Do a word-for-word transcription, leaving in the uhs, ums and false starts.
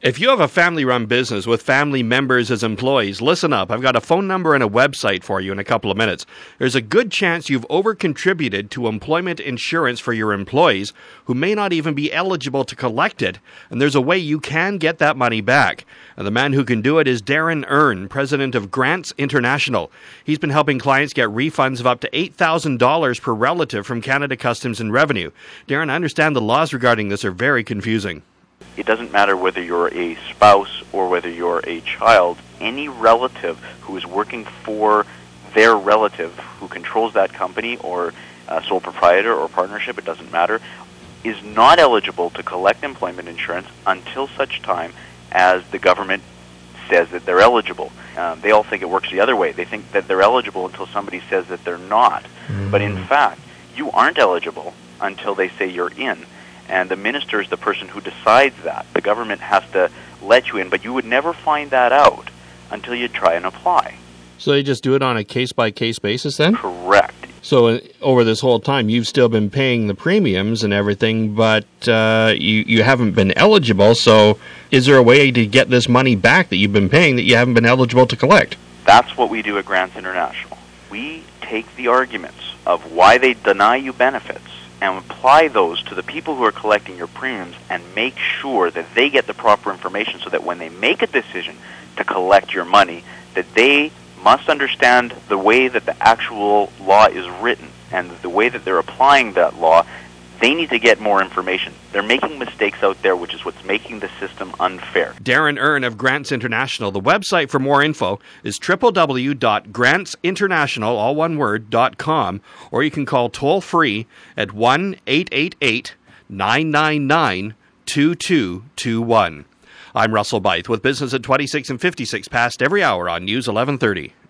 If you have a family-run business with family members as employees, listen up. I've got a phone number and a website for you in a couple of minutes. There's a good chance you've over-contributed to employment insurance for your employees who may not even be eligible to collect it, and there's a way you can get that money back. And the man who can do it is Darren Earn, president of Grants International. He's been helping clients get refunds of up to eight thousand dollars per relative from Canada Customs and Revenue. Darren, I understand the laws regarding this are very confusing. It doesn't matter whether you're a spouse or whether you're a child. Any relative who is working for their relative who controls that company or uh, sole proprietor or partnership, it doesn't matter, is not eligible to collect employment insurance until such time as the government says that they're eligible. Um, they all think it works the other way. They think that they're eligible until somebody says that they're not. Mm-hmm. But in fact, you aren't eligible until they say you're in. And the minister is the person who decides that. The government has to let you in, but you would never find that out until you try and apply. So they just do it on a case-by-case basis then? Correct. So uh, over this whole time, you've still been paying the premiums and everything, but uh, you, you haven't been eligible. So is there a way to get this money back that you've been paying that you haven't been eligible to collect? That's what we do at Grants International. We take the arguments of why they deny you benefits and apply those to the people who are collecting your premiums and make sure that they get the proper information so that when they make a decision to collect your money, that they must understand the way that the actual law is written and the way that they're applying that law. They need to get more information. They're making mistakes out there, which is what's making the system unfair. Darren Earn of Grants International. The website for more info is w w w dot grants international, all one word, dot com, or you can call toll-free at one eight eight eight, nine nine nine, two two two one. I'm Russell Bythe with Business at twenty-six and fifty-six past every hour on News eleven thirty.